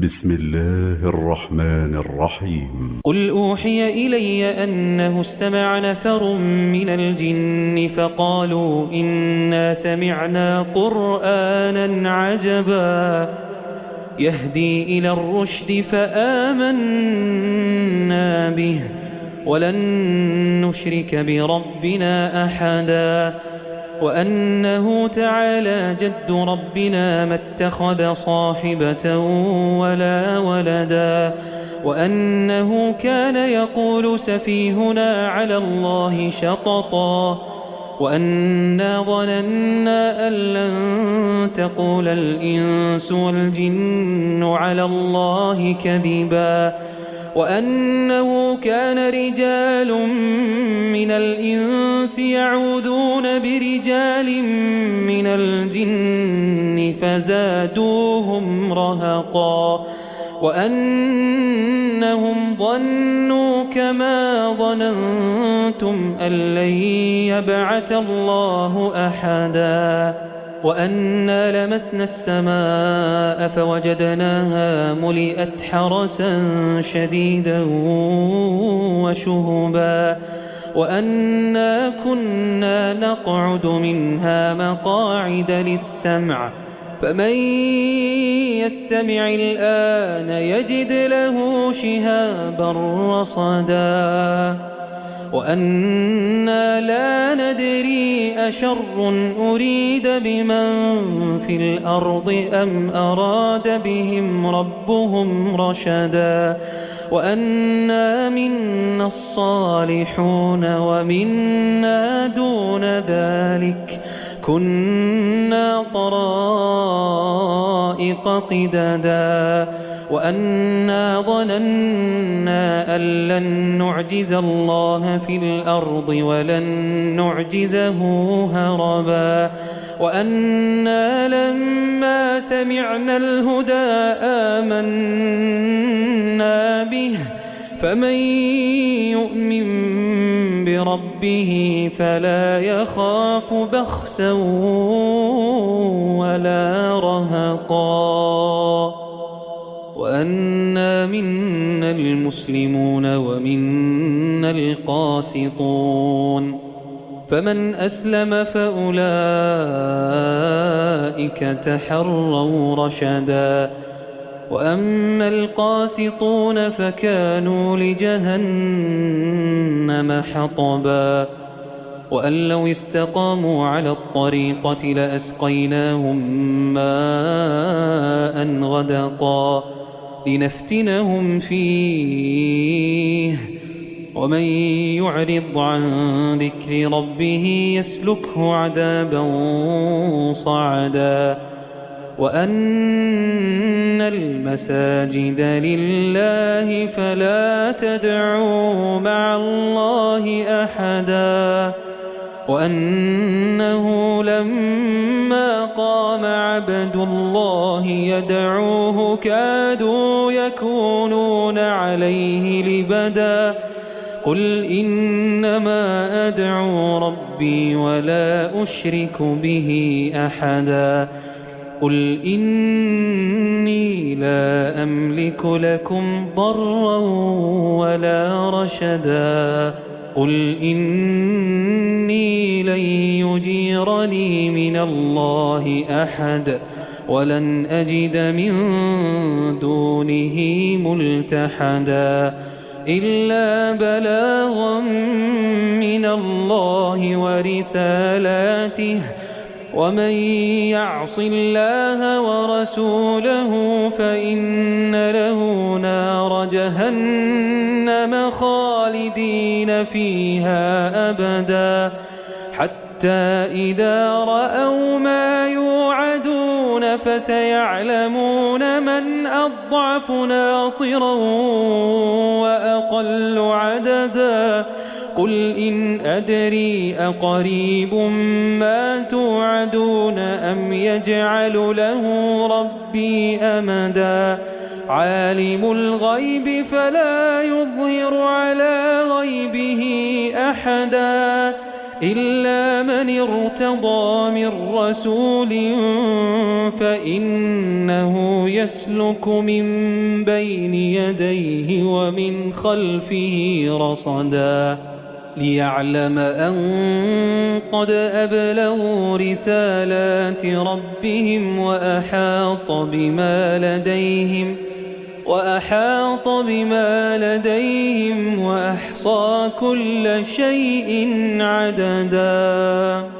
بسم الله الرحمن الرحيم. قل أوحي إلي أنه استمع نفر من الجن فقالوا إنا سمعنا قرآنا عجبا يهدي إلى الرشد فآمنا به ولن نشرك بربنا أحدا وأنه تعالى جد ربنا ما اتخذ صاحبة ولا ولدا وأنه كان يقول سفيهنا على الله شططا وأنا ظننا أن لن تقول الإنس والجن على الله كذبا وأنه كان رجال من الإنس يعوذون برجال من الجن فزادوهم رهقا وأنهم ظنوا كما ظننتم أن لن يبعث الله أحدا وأنا لمسنا السماء فوجدناها ملئت حرسا شديدا وشهبا وأنا كنا نقعد منها مقاعد للسمع فمن يستمع الآن يجد له شهابا رصدا وأنا لا ندري أشر أريد بمن في الأرض أم أراد بهم ربهم رشدا وأنا منا الصالحون ومنا دون ذلك كنا طرائق قددا وأنا ظننا أن لن نعجز الله في الأرض ولن نعجزه هربا وأنا لما سمعنا الهدى آمنا به فمن يؤمن بربه فلا يخاف بخسا ولا رهقا وأنا منا المسلمون ومنا القاسطون فمن أسلم فأولئك تحروا رشدا وأما القاسطون فكانوا لجهنم حطبا وأن لو استقاموا على الطريقة لأسقيناهم ماء غدقا لنفتنهم فيه ومن يعرض عن ذكر ربه يسلكه عذابا صعدا وأن المساجد لله فلا تدعوا مع الله أحدا وأنه لما قام عبد الله يدعوه كادوا يكونون عليه لبدا قل إنما أدعو ربي ولا أشرك به أحدا قل إني لا أملك لكم ضرا ولا رشدا قل إني لن يجيرني من الله أحد ولن أجد من دونه ملتحدا إلا بلاغا من الله ورسالاته ومن يعص الله ورسوله فإن له نار جهنم خالدين فيها أبدا حتى إذا رأوا ما يوعدون فسيعلمون من أضعف ناصرا وأقل عددا قل إن أدري أقريب ما توعدون أم يجعل له ربي أمدا عالم الغيب فلا يظهر على غيبه أحدا إلا من ارتضى من رسول فإنه يسلك من بين يديه ومن خلفه رصدا ليعلم أن قد أبلغوا رسالات ربهم وأحاط بما لديهم وأحصى كل شيء عددا.